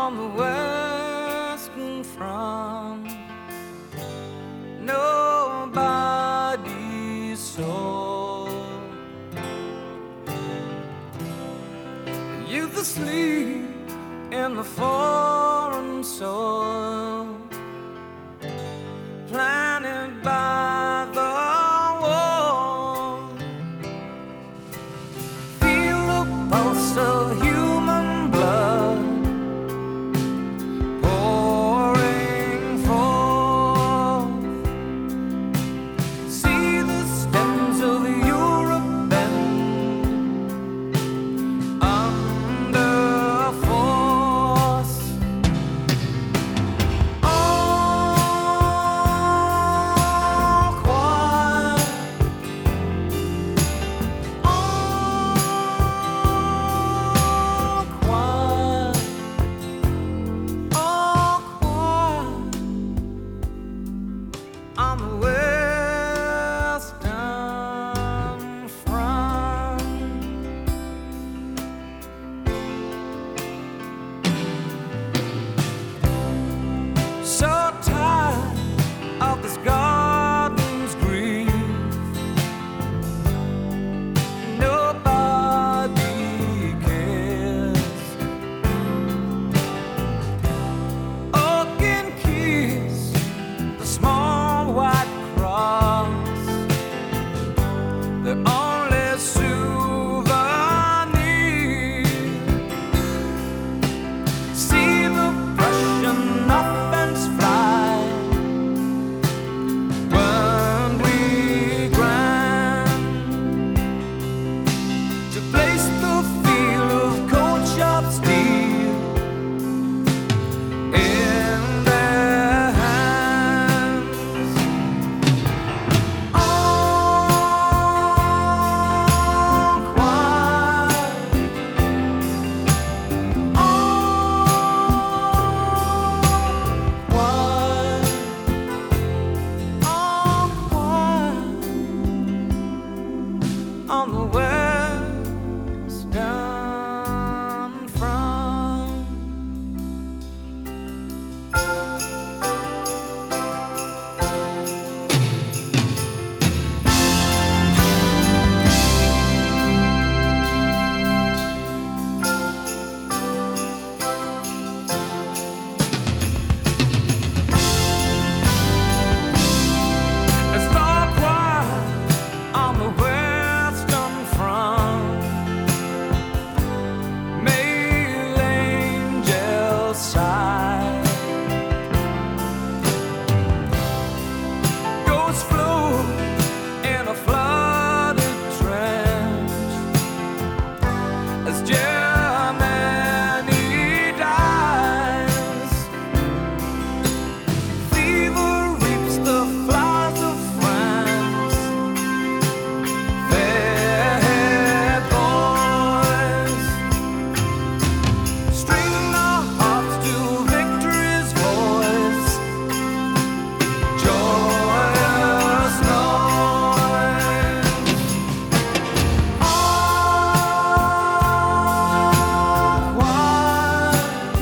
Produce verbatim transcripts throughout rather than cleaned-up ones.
on the Western Front. Nobody saw youth asleep in the foreign soil planted by the wall. Feel the pulse of human blood pouring forth. See the stems of Europe bend under force. All quiet, all quiet, all quiet on the Western Front. So tired of this garden's grief, nobody cares. Oaken keys, the small white cross, the only souvenir. See the Prussian offense fly when we grind to place the feel of cold sharp steel in their hands. All quiet, all quiet, all quiet on the Western Front. It's all quiet on the Western Front. Male angels sigh, ghosts float in a flooded trench as Germany dies. Fever reaps the flowers of France. Fair boys string our hearts to victory's voice. Joyous noise. All quiet,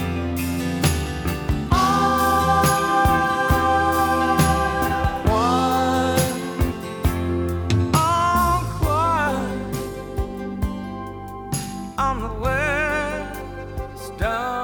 all quiet, all quiet on the Western